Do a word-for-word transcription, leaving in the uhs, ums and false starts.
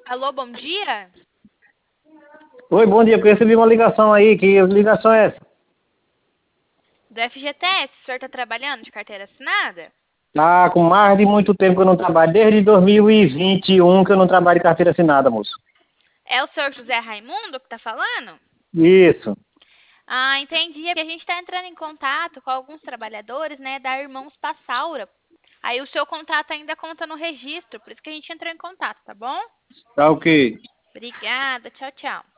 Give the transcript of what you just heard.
Alô, bom dia? Oi, bom dia, porque eu recebi uma ligação aí, que ligação é essa? Do F G T S, o senhor está trabalhando de carteira assinada? Tá com mais de muito tempo que eu não trabalho, desde dois mil e vinte e um que eu não trabalho de carteira assinada, moço. É o senhor José Raimundo que está falando? Isso. Ah, entendi. É porque a gente está entrando em contato com alguns trabalhadores, né, da Irmãos Passaura. Aí o seu contato ainda conta no registro, por isso que a gente entrou em contato, tá bom? Tá ok. Obrigada, tchau, tchau.